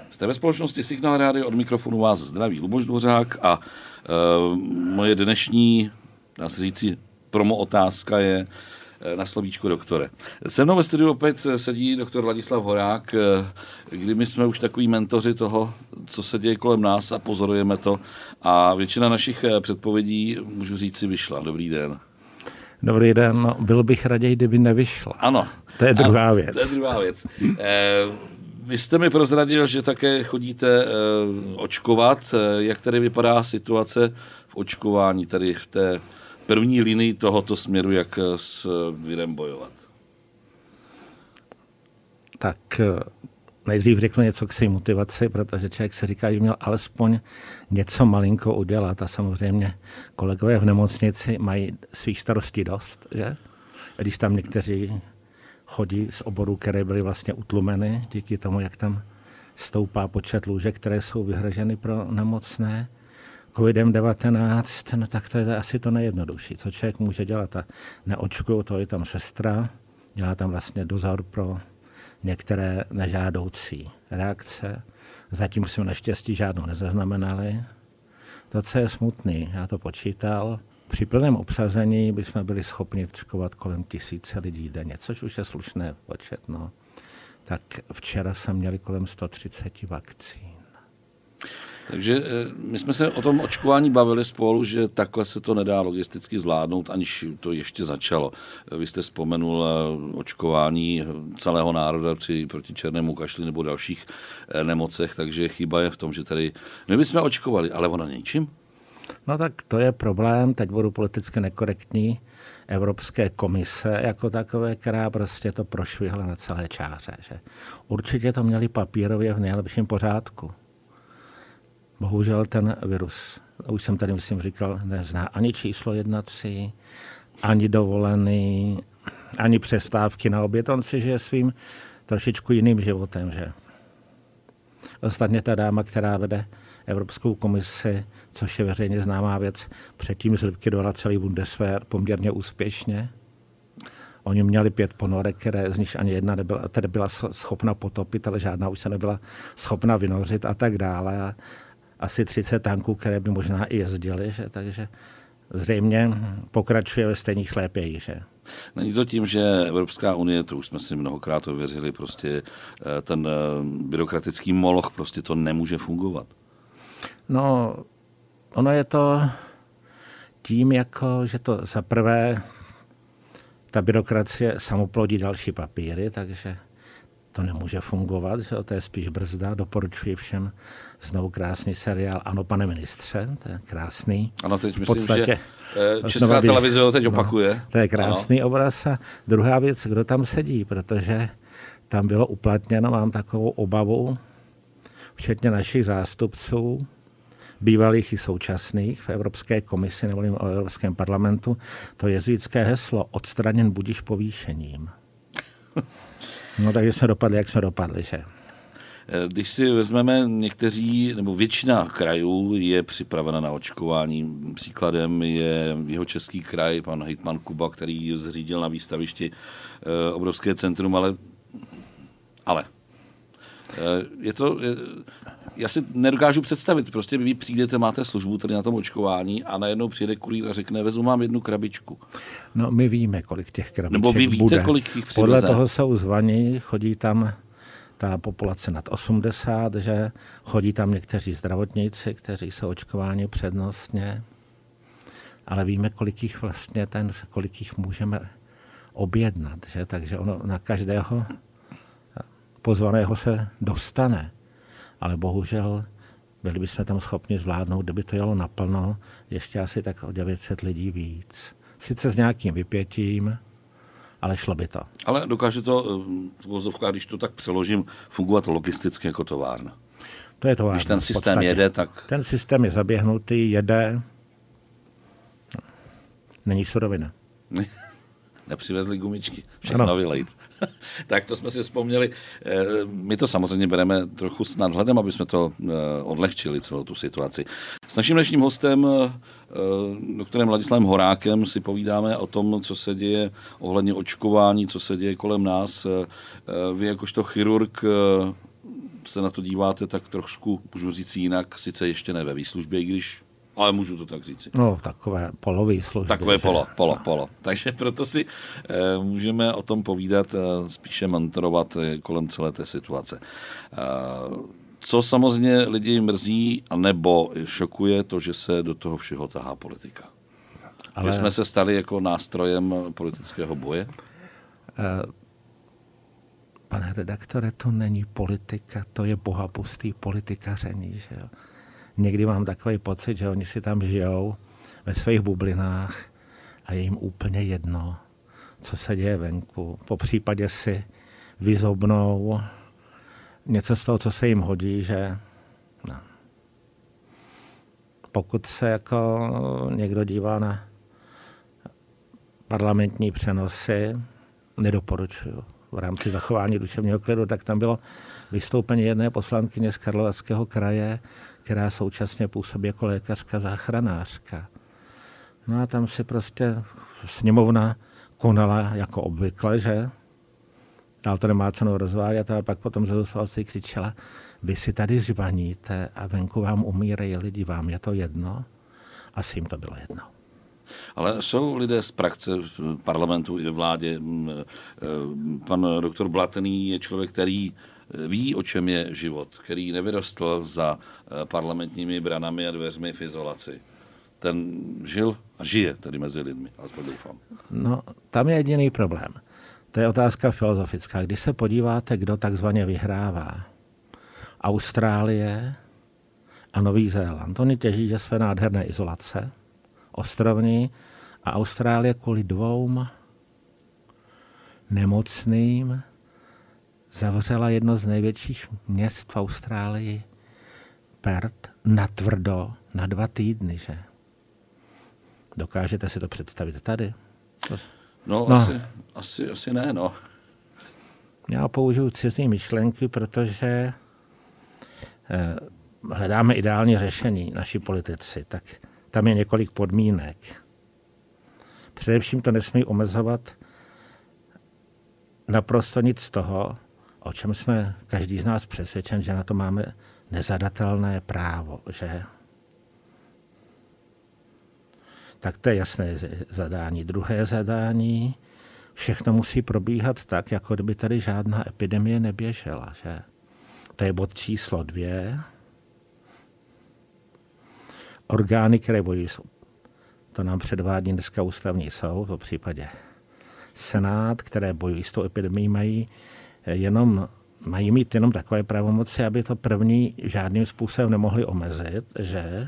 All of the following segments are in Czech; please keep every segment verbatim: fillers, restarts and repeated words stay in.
Jste ve společnosti Signál Rádio, od mikrofonu vás zdraví Luboš Dvořák a e, moje dnešní, dá se říci, promo otázka je e, na slovíčko doktore. Se mnou ve studiu opět sedí doktor Ladislav Horák, e, kdy my jsme už takový mentoři toho, co se děje kolem nás a pozorujeme to a většina našich předpovědí, můžu říct, si vyšla. Dobrý den. Dobrý den, no, byl bych raději, kdyby nevyšla. Ano. To je druhá ano, věc. To je druhá věc. E, Vy jste mi prozradil, že také chodíte e, očkovat. E, jak tady vypadá situace v očkování, tady v té první linii tohoto směru, jak s virem bojovat? Tak nejdřív řeknu něco k své motivaci, protože člověk se říká, že měl alespoň něco malinko udělat a samozřejmě kolegové v nemocnici mají svých starostí dost, že? Když tam někteří chodí z oborů, které byly vlastně utlumeny díky tomu, jak tam stoupá počet lůžek, které jsou vyhraženy pro nemocné kovidem devatenáct, no tak to je asi to nejjednodušší, co člověk může dělat. A neočkuju, to je tam sestra, dělá tam vlastně dozor pro některé nežádoucí reakce. Zatím jsme naštěstí žádnou nezaznamenali. To, co je smutný, já to počítal, při plném obsazení bychom byli schopni očkovat kolem tisíce lidí denně, což už je slušný počet. No. Tak včera jsme měli kolem sto třicet vakcín. Takže my jsme se o tom očkování bavili spolu, že takhle se to nedá logisticky zvládnout, aniž to ještě začalo. Vy jste vzpomenul očkování celého národa při, proti černému kašli nebo dalších nemocech, takže chyba je v tom, že tady my bychom očkovali, ale ono něčím. No tak to je problém, teď budu politicky nekorektní, Evropské komise jako takové, která prostě to prošvihla na celé čáře. Že? Určitě to měli papírově v nejlepším pořádku. Bohužel ten virus, už jsem tady myslím říkal, nezná ani číslo jednací, ani dovolený, ani přestávky na oběd. On si žije svým trošičku jiným životem. Že? Ostatně ta dáma, která vede Evropskou komisi, což je veřejně známá věc, předtím zlikvidovala celý Bundeswehr poměrně úspěšně. Oni měli pět ponorek, které z nich ani jedna nebyla, tedy byla schopna potopit, ale žádná už se nebyla schopna vynořit a tak dále. A asi třicet tanků, které by možná i jezdily, že? Takže zřejmě pokračuje ve stejných šlépějích. Že? Není to tím, že Evropská unie, to už jsme si mnohokrát ověřili, prostě ten byrokratický moloch prostě to nemůže fungovat. No, ono je to tím, jako, že to za prvé ta byrokracie samoplodí další papíry, takže to nemůže fungovat, že to je spíš brzda. Doporučuji všem znovu krásný seriál Ano, pane ministře, to je krásný. Ano, teď v myslím, podstatě, že Česká televize ho teď opakuje. No, to je krásný ano. obraz. A druhá věc, kdo tam sedí, protože tam bylo uplatněno, mám takovou obavu, včetně našich zástupců, bývalých i současných v Evropské komisi nebo v Evropském parlamentu, to jezuitské heslo odstraněn budiž povýšením. No takže jsme dopadli, jak jsme dopadli, že? Když si vezmeme někteří, nebo většina krajů je připravena na očkování. Příkladem je Jihočeský kraj, pan hejtman Kuba, který zřídil na výstavišti obrovské centrum, ale, ale je to... Je, já si nedokážu představit, prostě vy přijdete, máte službu tady na tom očkování a najednou přijede kurýr a řekne, vezu mám jednu krabičku. No my víme, kolik těch krabiček Nebo vy víte, bude. kolik jich přiveze. Podle toho jsou zvaní, chodí tam ta populace nad osmdesát, že chodí tam někteří zdravotníci, kteří jsou očkováni přednostně, ale víme, kolik jich vlastně ten, kolik jich můžeme objednat, že? Takže ono na každého pozvaného se dostane. Ale bohužel byli bychom tam schopni zvládnout, kdyby to jelo naplno, ještě asi tak o devět set lidí víc. Sice s nějakým vypětím, ale šlo by to. Ale dokáže to, vozovka, když to tak přeložím, fungovat logisticky jako továrna. To je továrna. Když ten systém jede, tak... Ten systém je zaběhnutý, jede. Není surovina. Nepřivezli gumičky, všechno vylejt. Tak to jsme si vzpomněli. My to samozřejmě bereme trochu s nadhledem, aby jsme to odlehčili celou tu situaci. S naším dnešním hostem, doktorem Ladislavem Horákem, si povídáme o tom, co se děje ohledně očkování, co se děje kolem nás. Vy jakožto chirurg se na to díváte tak trošku, můžu říct jinak, sice ještě ne ve výslužbě, i když, ale můžu to tak říct. No, takové polový služby. Takové že? polo, polo, no. polo. Takže proto si e, můžeme o tom povídat, e, spíše mantrovat e, kolem celé té situace. E, co samozřejmě lidi mrzí, nebo šokuje to, že se do toho všeho tahá politika. Ale... Že jsme se stali jako nástrojem politického boje? E, pane redaktore, to není politika, to je bohapustý politikaření, že jo. Někdy mám takový pocit, že oni si tam žijou ve svých bublinách a je jim úplně jedno, co se děje venku. Po případě si vyzobnou něco z toho, co se jim hodí, že no. Pokud se jako někdo dívá na parlamentní přenosy, nedoporučuju. V rámci zachování duševního klidu, tak tam bylo vystoupení jedné poslankyně z Karlovarského kraje, která současně působí jako lékařka záchranářka. No a tam si prostě sněmovna konala jako obvykle, že? Ale to nemá cenu rozvádět a pak potom ze křičela, vy si tady zvaníte a venku vám umírají lidi, vám je to jedno? Asi jim to bylo jedno. Ale jsou lidé z praxe v parlamentu i ve vládě. Pan doktor Blatný je člověk, který ví, o čem je život, který nevyrostl za parlamentními branami a dveřmi v izolaci. Ten žil a žije tady mezi lidmi, alespoň doufám. No, tam je jediný problém. To je otázka filozofická. Když se podíváte, kdo takzvaně vyhrává, Austrálie a Nový Zéland, oni těží že své nádherné izolace, ostrovní, a Austrálie kvůli dvou nemocným zavřela jedno z největších měst v Austrálii, Perth, natvrdo na dva týdny, že? Dokážete si to představit tady? To... No, no. Asi, asi, asi ne, no. Já použiju cizí myšlenky, protože eh, hledáme ideální řešení naší politici, tak tam je několik podmínek. Především to nesmí omezovat naprosto nic z toho, o čem jsme každý z nás přesvědčen, že na to máme nezadatelné právo, že? Tak to je jasné zadání. Druhé zadání, všechno musí probíhat tak, jako kdyby tady žádná epidemie neběžela, že? To je bod číslo dvě. Orgány, které bojují, to nám předvádí dneska ústavní soud, v případě Senát, které bojují s tou epidemií, mají jenom, mají mít jenom takové pravomoci, aby to první žádným způsobem nemohli omezit, že?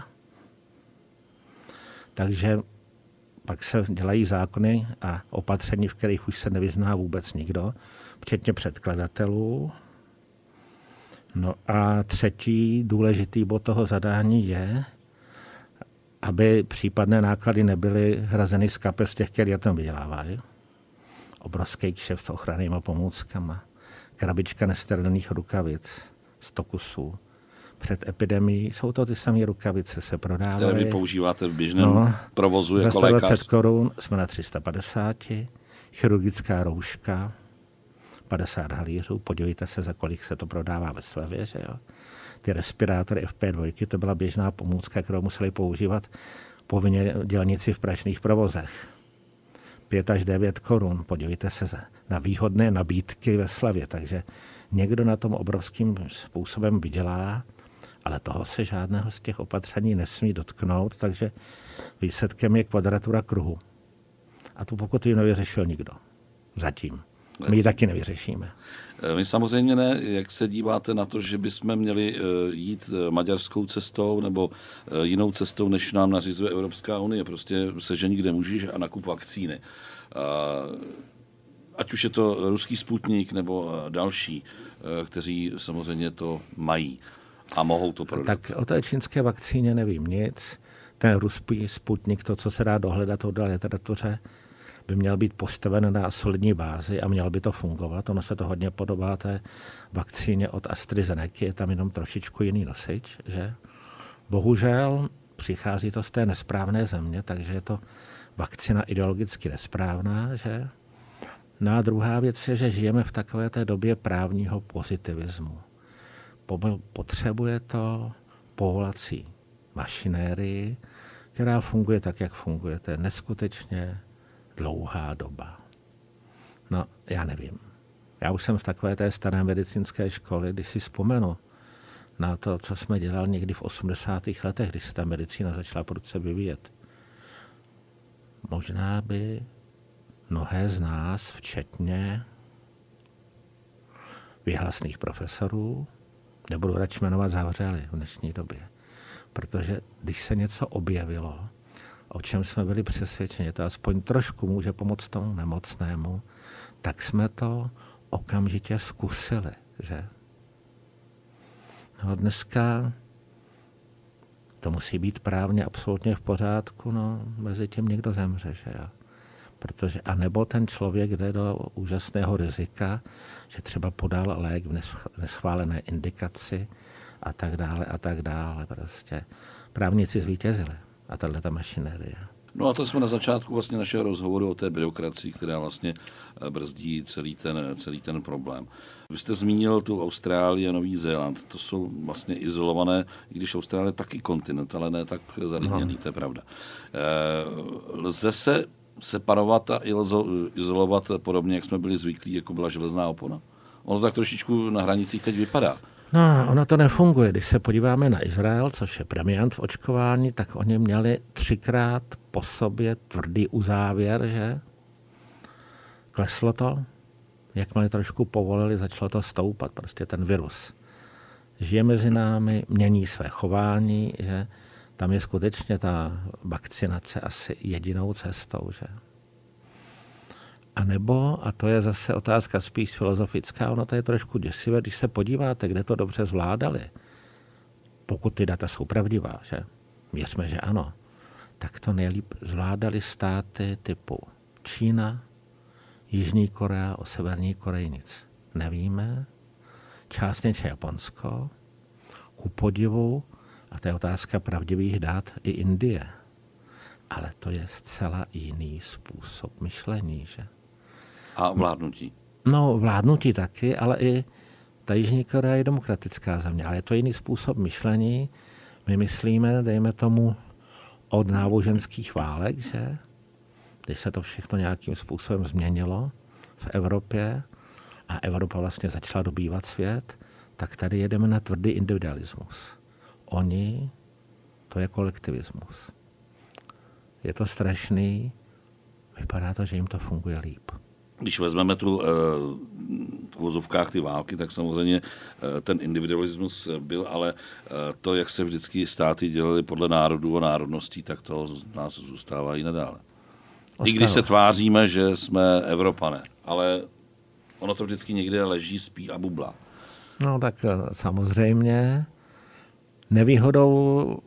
Takže pak se dělají zákony a opatření, v kterých už se nevyzná vůbec nikdo, včetně předkladatelů. No a třetí důležitý bod toho zadání je, aby případné náklady nebyly hrazeny z kapes těch, kteří tam vydělávají. Obrovský kšeft s ochrannýma pomůckama, krabička nesterilních rukavic, sto kusů. Před epidemií jsou to ty samé rukavice, se prodávaly. Které vy používáte v běžném no, provozu jako lékař. Za sto dvacet korun jsme na tři sta padesát, chirurgická rouška, padesát halířů, podívejte se, za kolik se to prodává ve Slavě, že jo. Ty respirátory F P dva, to byla běžná pomůcka, kterou museli používat povinně dělníci v prašných provozech. pět až devět korun, podívejte se na výhodné nabídky ve Slavě, takže někdo na tom obrovským způsobem vydělá, ale toho se žádného z těch opatření nesmí dotknout, takže výsledkem je kvadratura kruhu. A tu pokud ji nevyřešil nikdo. Zatím. My ji taky nevyřešíme. My samozřejmě ne. Jak se díváte na to, že bychom měli jít maďarskou cestou nebo jinou cestou, než nám nařizuje Evropská unie? Prostě sežení, kde můžeš a nakup vakcíny. Ať už je to ruský Sputnik nebo další, kteří samozřejmě to mají a mohou to prodat. Tak o té čínské vakcíně nevím nic. Ten ruský Sputnik, to, co se dá dohledat od literatuře, by měl být postaven na solidní bázi a měl by to fungovat. Ono se to hodně podobá té vakcíně od AstraZeneca, je tam jenom trošičku jiný nosič, že? Bohužel přichází to z té nesprávné země, takže je to vakcína ideologicky nesprávná, že? No a druhá věc je, že žijeme v takové té době právního pozitivismu. potřebuje to povolací mašinérii, která funguje tak, jak funguje. To je neskutečně dlouhá doba. No, já nevím. Já už jsem z takové té staré medicínské školy, když si vzpomenu na to, co jsme dělali někdy v osmdesátých letech, když se ta medicína začala prudce vyvíjet. Možná by mnohé z nás, včetně věhlasných profesorů, nebudu radši jmenovat, zavřeli v dnešní době. Protože když se něco objevilo, o čem jsme byli přesvědčeni, to aspoň trošku může pomoct tomu nemocnému, tak jsme to okamžitě zkusili, že? No dneska to musí být právně absolutně v pořádku, no mezi tím někdo zemře, že jo? Protože, a nebo ten člověk jde do úžasného rizika, že třeba podal lék v neschválené indikaci a tak dále a tak dále. Prostě právníci zvítězili a tato mašinérie. No a to jsme na začátku vlastně našeho rozhovoru o té byrokracii, která vlastně brzdí celý ten, celý ten problém. Vy jste zmínil tu Austrálii a Nový Zéland. To jsou vlastně izolované, i když Austrálie je taky kontinent, ale ne tak zalidněný, no. To je pravda. Lze se separovat a izolovat podobně, jak jsme byli zvyklí, jako byla železná opona? Ono tak trošičku na hranicích teď vypadá. No, ono to nefunguje. Když se podíváme na Izrael, což je premiant v očkování, tak oni měli třikrát po sobě tvrdý uzávěr, že? Kleslo to, jakmile trošku povolili, začalo to stoupat, prostě ten virus. Žije mezi námi, mění své chování, že? Tam je skutečně ta vakcinace asi jedinou cestou, že? A nebo, a to je zase otázka spíš filozofická, ono to je trošku děsivé, když se podíváte, kde to dobře zvládali, pokud ty data jsou pravdivá, že? Věřme, že ano, tak to nejlíp zvládali státy typu Čína, Jižní Korea, o Severní Koreji nic nevíme, částečně Japonsko, ku podivu, a to je otázka pravdivých dat, i Indie. Ale to je zcela jiný způsob myšlení, že? A vládnutí? No, vládnutí taky, ale i ta Jižní Korea je demokratická země, ale je to jiný způsob myšlení. My myslíme, dejme tomu, od náboženských válek, že? Když se to všechno nějakým způsobem změnilo v Evropě a Evropa vlastně začala dobývat svět, tak tady jedeme na tvrdý individualismus. Oni, to je kolektivismus. Je to strašný, vypadá to, že jim to funguje líp. Když vezmeme tu v uvozovkách ty války, tak samozřejmě ten individualismus byl, ale to, jak se vždycky státy dělaly podle národů a národností, tak to z nás zůstává i nadále. Ostalo. I když se tváříme, že jsme Evropané, ale ono to vždycky někde leží, spí a bublá. No tak samozřejmě nevýhodou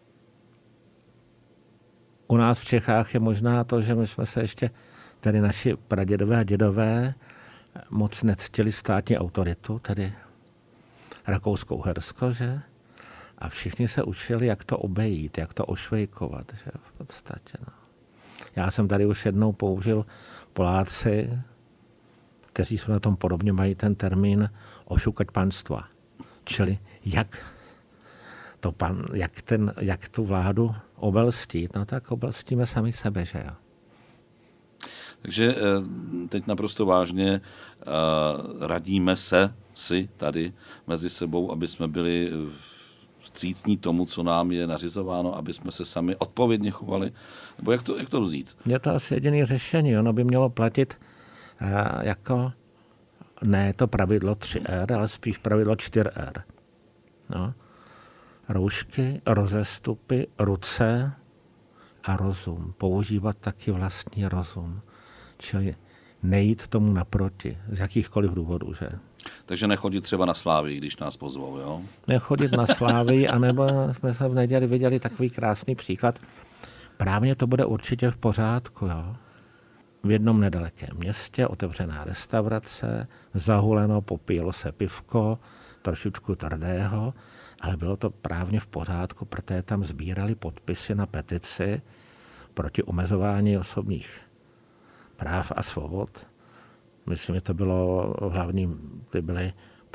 u nás v Čechách je možná to, že my jsme se ještě, tedy naši pradědové a dědové, moc nectili státní autoritu, tedy Rakousko-Uhersko, že? A všichni se učili, jak to obejít, jak to ošvejkovat, že? V podstatě, no. Já jsem tady už jednou použil Poláci, kteří jsou na tom podobně, mají ten termín ošukať panstva. Čili jak, to pan, jak, ten, jak tu vládu obelstít, no tak obelstíme sami sebe, že jo. Takže teď naprosto vážně radíme se si tady mezi sebou, aby jsme byli vstřícní tomu, co nám je nařizováno, aby jsme se sami odpovědně chovali? Nebo jak to, jak to vzít? Je to asi jediné řešení. Ono by mělo platit jako ne to pravidlo tři R, ale spíš pravidlo čtyři R. No. Roušky, rozestupy, ruce a rozum. Používat taky vlastní rozum. Čili nejít tomu naproti, z jakýchkoliv důvodů, že? Takže nechodit třeba na Slávii, když nás pozvou, jo? Nechodit na Slávii, anebo jsme se v neděli viděli takový krásný příklad. Právě to bude určitě v pořádku, jo? V jednom nedalekém městě otevřená restaurace, zahuleno, popíjelo se pivko, trošičku tvrdého, ale bylo to právě v pořádku, protože tam sbírali podpisy na petici proti omezování osobních práv a svobod. Myslím, že to bylo hlavní, ty byly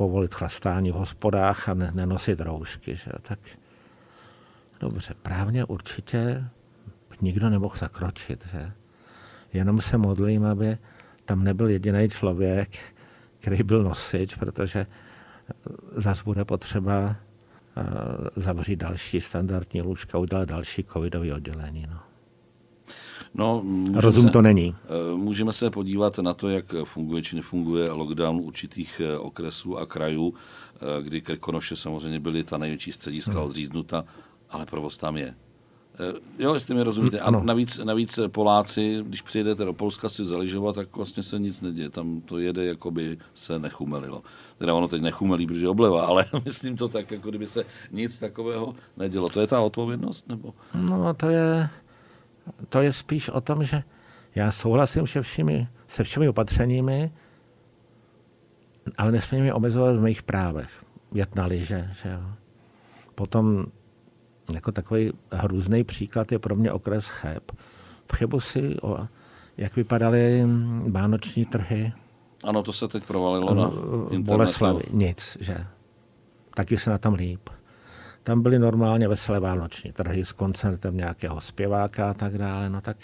povolit chlastání v hospodách a ne, nenosit roušky. Že? Tak dobře, právně určitě nikdo nemohl zakročit. Že? Jenom se modlím, aby tam nebyl jediný člověk, který byl nosič, protože zas bude potřeba zavřít další standardní lůžka, udělat další covidové oddělení. No. No, Rozum se, to není. Můžeme se podívat na to, jak funguje či nefunguje lockdown určitých okresů a krajů, kdy Krkonoše samozřejmě byly ta největší střediska hmm. odříznuta, ale provoz tam je. Jo, jestli mi rozumíte. A navíc, navíc Poláci, když přijedete do Polska si zaližovat, tak vlastně se nic neděje. Tam to jede, jako by se nechumelilo. Teda ono teď nechumelí, protože obleva, ale myslím to tak, jako kdyby se nic takového nedělo. To je ta odpovědnost? Nebo? No, to je, to je spíš o tom, že já souhlasím se všemi, se všemi opatřeními, ale nesmím mě omezovat v mých právech. Jet na lyže, že jo. Potom jako takový hrůzný příklad je pro mě okres Cheb. V Chebu si, o, jak vypadaly vánoční trhy. Ano, to se teď provalilo na internetu. Boleslavi, nic, že? Taky se na tam líp. Tam byly normálně veselé vánoční trhy s koncertem nějakého zpěváka a tak dále, no tak...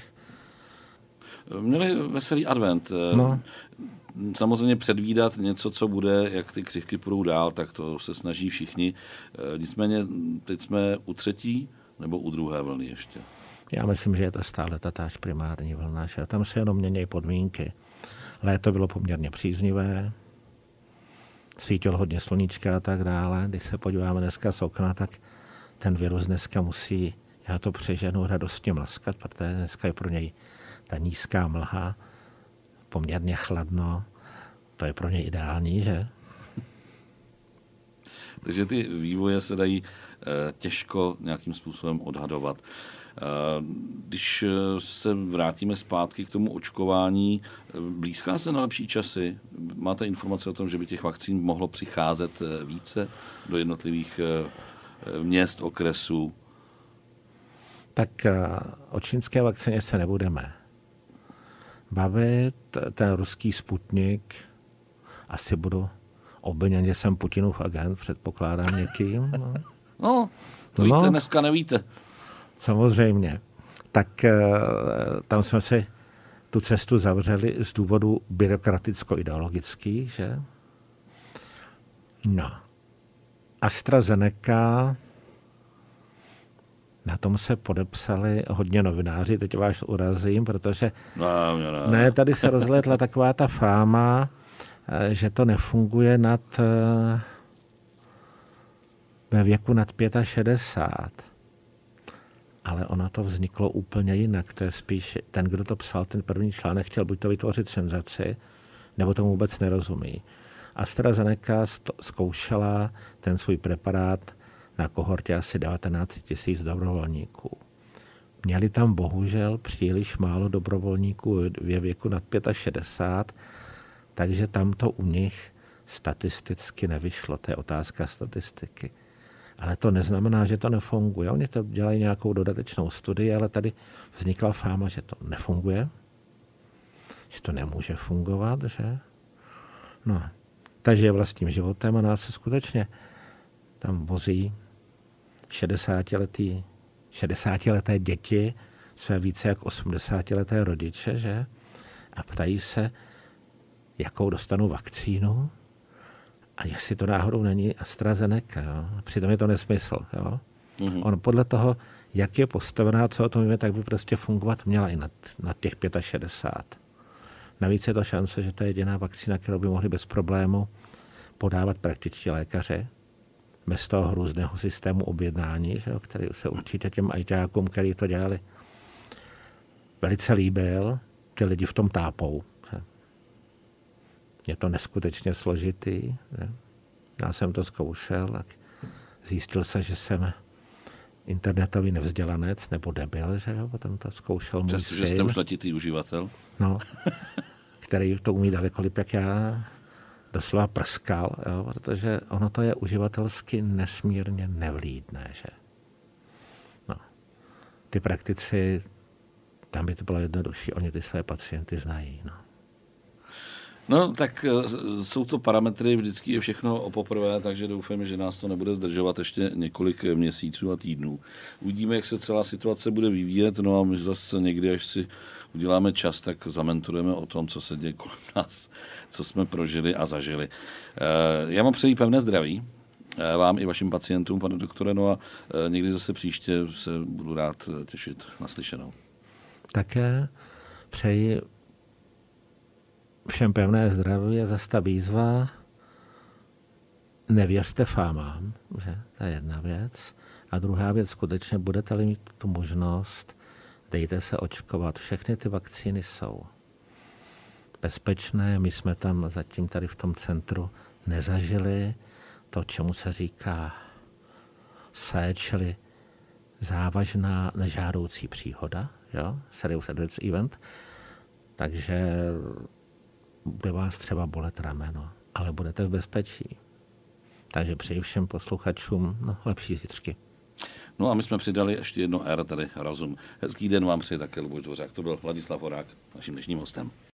Měli veselý advent. No. Samozřejmě předvídat něco, co bude, jak ty křivky půjdou dál, tak to se snaží všichni. Nicméně teď jsme u třetí nebo u druhé vlny ještě? Já myslím, že je to stále tatáž primární vlna, že tam se jenom mění podmínky. Léto bylo poměrně příznivé, svítilo hodně sluníčka a tak dále. Když se podíváme dneska z okna, tak ten virus dneska musí, já to přeženu, radostně mlaskat, protože dneska je pro něj ta nízká mlha, poměrně chladno, to je pro něj ideální, že? Takže ty vývoje se dají e, těžko nějakým způsobem odhadovat. E, když se vrátíme zpátky k tomu očkování, blízká se na lepší časy? Máte informace o tom, že by těch vakcín mohlo přicházet více do jednotlivých e, měst, okresů? Tak e, o čínské vakcíně se nebudeme bavit. Ten ruský Sputnik, asi budu obviněn, že jsem Putinův agent, předpokládám někým. No, no to no, víte, dneska nevíte. Samozřejmě. Tak tam jsme si tu cestu zavřeli z důvodu byrokraticko-ideologických, že? No. AstraZeneca, na tom se podepsali hodně novináři, teď vás urazím, protože no, no, no. ne, tady se rozlétla taková ta fáma, že to nefunguje nad, ve věku nad šedesát pět. Ale ono to vzniklo úplně jinak. To je spíš ten, kdo to psal, ten první článek, chtěl buď to vytvořit senzaci, nebo tomu vůbec nerozumí. AstraZeneca zkoušela ten svůj preparát na kohortě asi devatenáct tisíc dobrovolníků. Měli tam bohužel příliš málo dobrovolníků ve věku nad šedesát pět, takže tam to u nich statisticky nevyšlo. To je otázka statistiky. Ale to neznamená, že to nefunguje. Oni to dělají nějakou dodatečnou studii, ale tady vznikla fáma, že to nefunguje, že to nemůže fungovat, že? No, takže je vlastním životem a nás se skutečně tam vozí šedesátiletý, šedesátileté děti, své více jak osmdesátileté rodiče, že? A ptají se, jakou dostanou vakcínu a jestli to náhodou není AstraZeneca. Jo? Přitom je to nesmysl. Jo? Mm-hmm. On podle toho, jak je postavená, co o tom víme, tak by prostě fungovat měla i nad, nad těch šedesát pět. Navíc je to šance, že to je jediná vakcína, kterou by mohli bez problému podávat praktičtí lékaři, bez toho hrůzného systému objednání, že jo? Který se určitě těm ajťákům, který to dělali, velice líbil. Ty lidi v tom tápou. Je to neskutečně složitý. Ne? Já jsem to zkoušel a zjistil se, že jsem internetový nevzdělanec nebo debil, že jo? Potom to zkoušel můj Přestože syn. Jste už letitý uživatel. No, který to umí daleko líp, jak já, doslova prskal, jo? Protože ono to je uživatelsky nesmírně nevlídné, že? No. Ty praktici, tam by to bylo jednodušší, oni ty své pacienty znají, no. No, tak jsou to parametry, vždycky je všechno o poprvé, takže doufáme, že nás to nebude zdržovat ještě několik měsíců a týdnů. Uvidíme, jak se celá situace bude vyvíjet, no a my zase někdy, až si uděláme čas, tak zamenturujeme o tom, co se děje kolem nás, co jsme prožili a zažili. Já vám přeji pevné zdraví, vám i vašim pacientům, pane doktore, no a někdy zase příště se budu rád těšit na slyšenou. Také přeji všem pevné zdraví, je zase ta výzva. Nevěřte fámám, že to je jedna věc. A druhá věc, skutečně budete-li mít tu možnost, dejte se očkovat. Všechny ty vakcíny jsou bezpečné. My jsme tam zatím tady v tom centru nezažili to, čemu se říká S E, čili závažná nežádoucí příhoda, jo? Serious Adverse Event. Takže bude vás třeba bolet rameno, ale budete v bezpečí. Takže přeji všem posluchačům no, lepší zítřky. No a my jsme přidali ještě jedno R, tady rozum. Hezký den vám přeji také Luboš Dvořák. To byl Ladislav Horák, naším dnešním hostem.